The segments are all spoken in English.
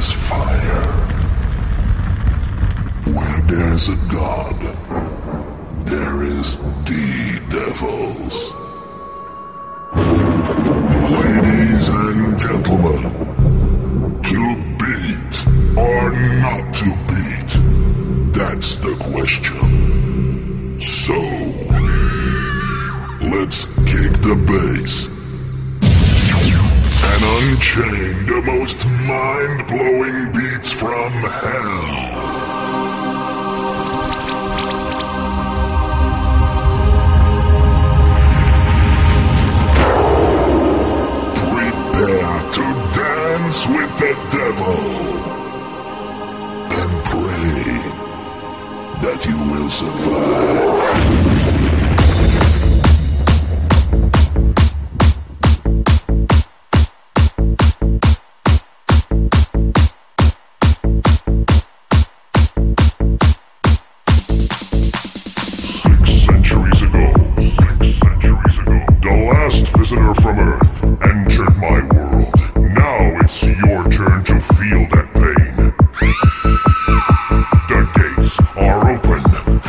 is fire. Where there's a god, there is the devils. Ladies and gentlemen, to beat or not to beat, that's the question. So, let's kick the bass and unchain the most mind-blowing beats from hell. Prepare to dance with the devil and pray that you will survive. Visitor from Earth entered my world. Now it's your turn to feel that pain. The gates are open.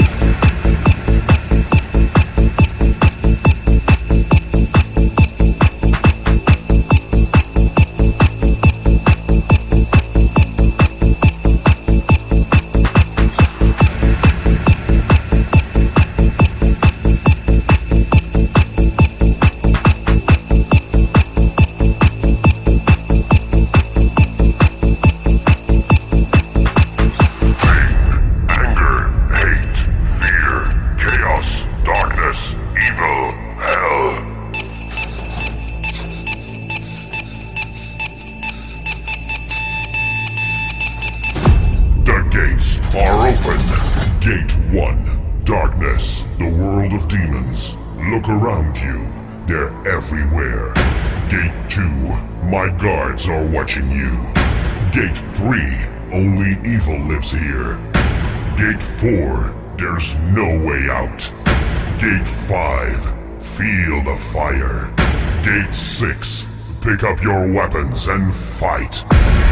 Gates are open. Gate 1, darkness, the world of demons. Look around you, they're everywhere. Gate 2, my guards are watching you. Gate 3, only evil lives here. Gate 4, there's no way out. Gate 5, feel the fire. Gate 6, pick up your weapons and fight.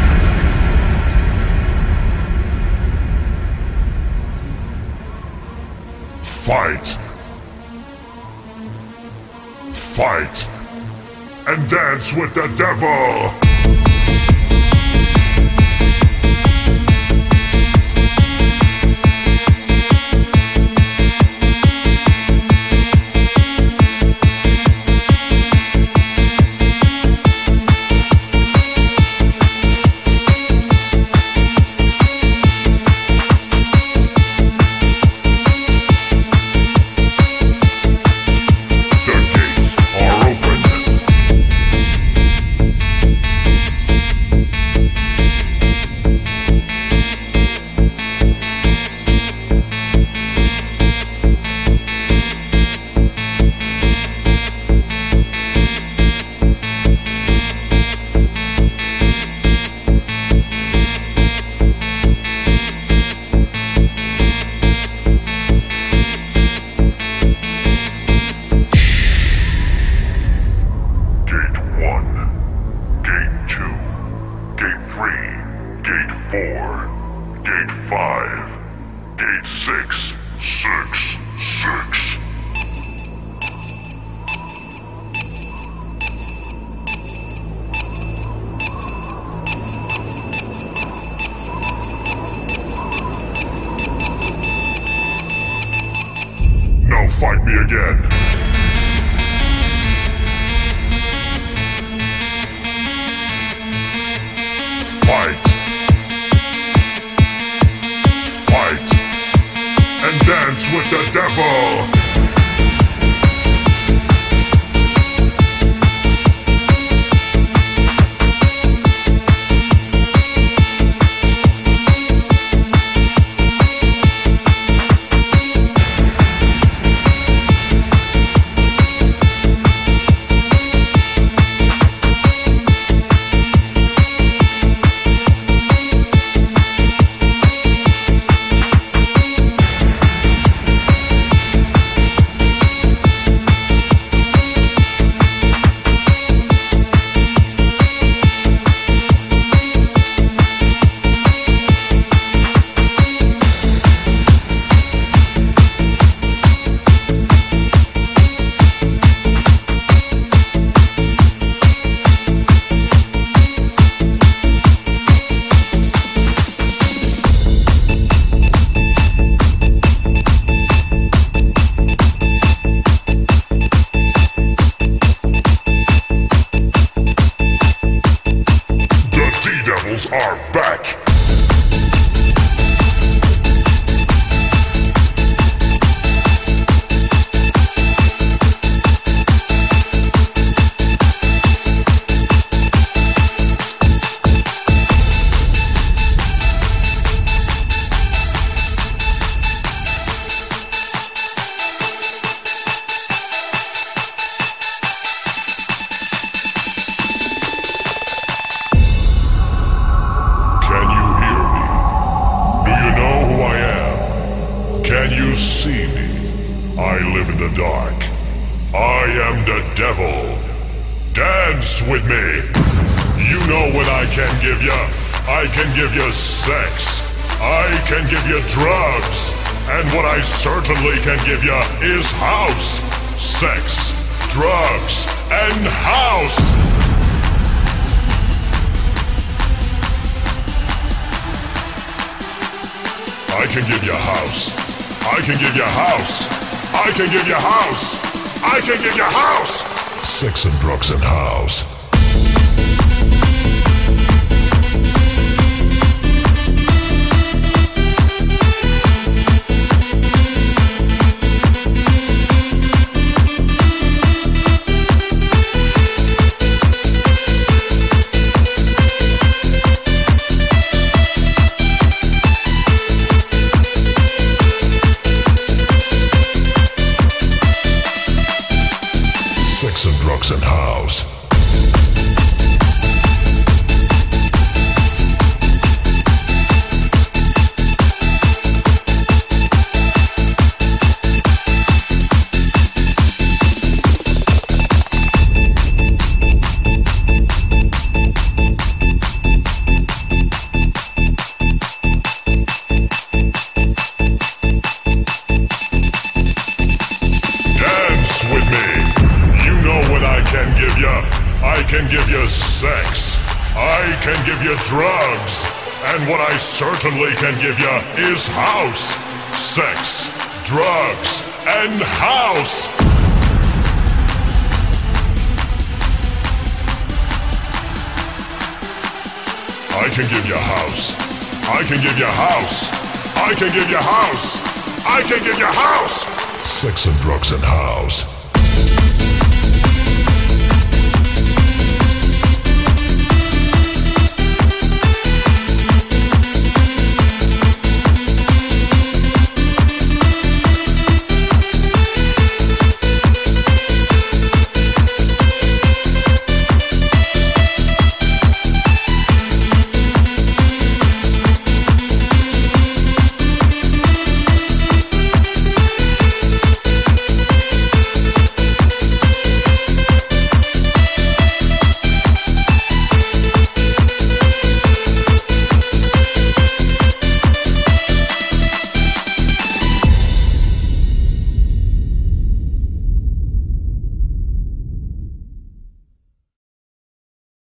Fight. Fight. And dance with the devil! Fight me again. Fight. Fight. And dance with the devil. are back. Can you see me? I live in the dark. I am the devil. Dance with me. You know what I can give you. I can give you sex. I can give you drugs. And what I certainly can give you is house. Sex, drugs, and house. I can give you house. I can give you house. I can give you house. I can give you house. Sex and drugs and house. Sex and drugs and house. I can give you sex. I can give you drugs. And what I certainly can give you is house. Sex, drugs, and house. I can give you house. I can give you house. I can give you house. I can give you house. Sex and drugs and house.